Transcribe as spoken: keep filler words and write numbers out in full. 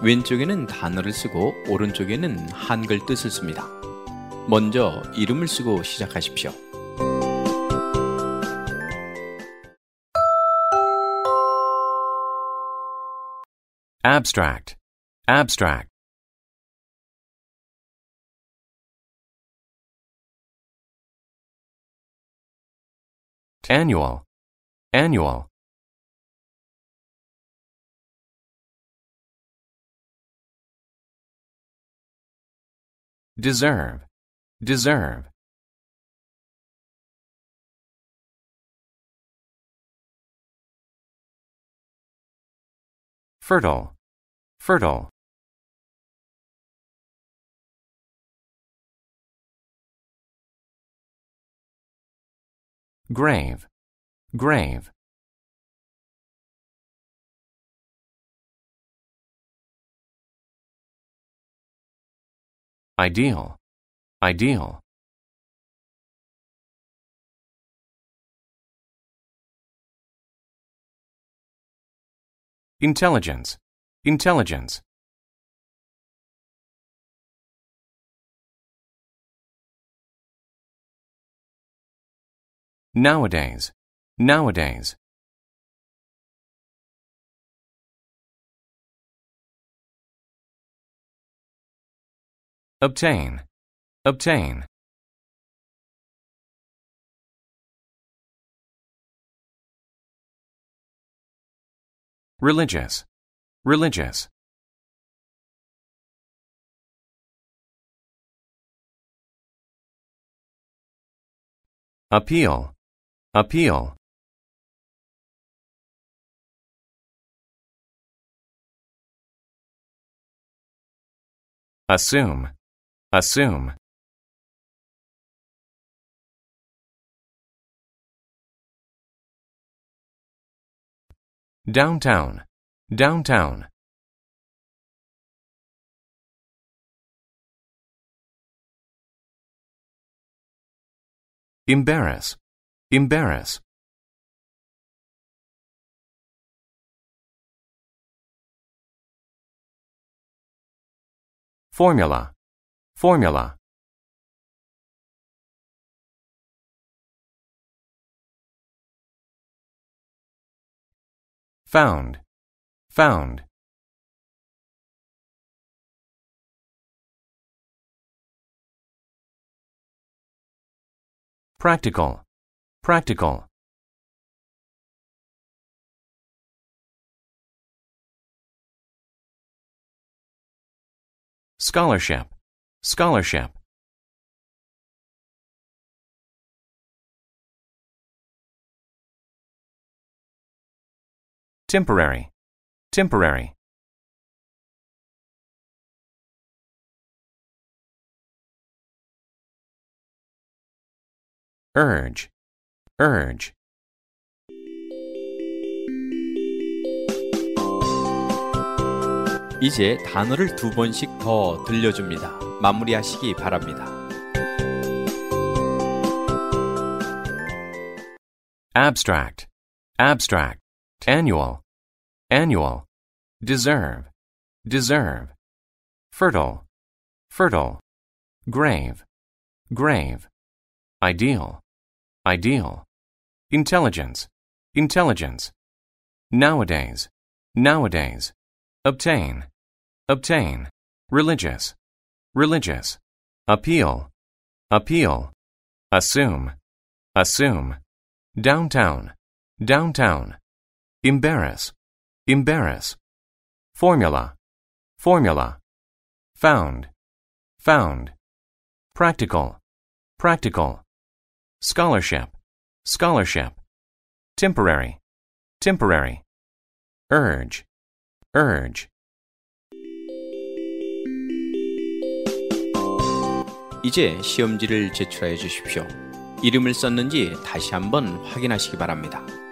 왼쪽에는 단어를 쓰고 오른쪽에는 한글 뜻을 씁니다. 먼저 이름을 쓰고 시작하십시오. Abstract, abstract. Annual, annual. Deserve, deserve. Fertile, fertile. Grave, grave. Ideal, ideal. Intelligence, intelligence. Nowadays, nowadays. Obtain, obtain. Religious, religious. Appeal, appeal. Assume, assume. Downtown, downtown. Embarrass, embarrass. Formula, formula. Found, found. Practical, practical. Scholarship, scholarship. Temporary, temporary. Urge, urge. 이제 단어를 두 번씩 더 들려줍니다. 마무리하시기 바랍니다. Abstract, abstract. Annual, annual. Deserve, deserve. Fertile, fertile. Grave, grave. Ideal, ideal. Intelligence, intelligence. Nowadays, nowadays. Obtain, obtain. Religious, religious. Appeal, appeal. Assume, assume. Downtown, downtown. Embarrass, embarrass. Formula, formula. Found, found. Practical, practical. Scholarship, scholarship. Temporary, temporary. Urge, urge. 이제 시험지를 제출하여 주십시오. 이름을 썼는지 다시 한번 확인하시기 바랍니다.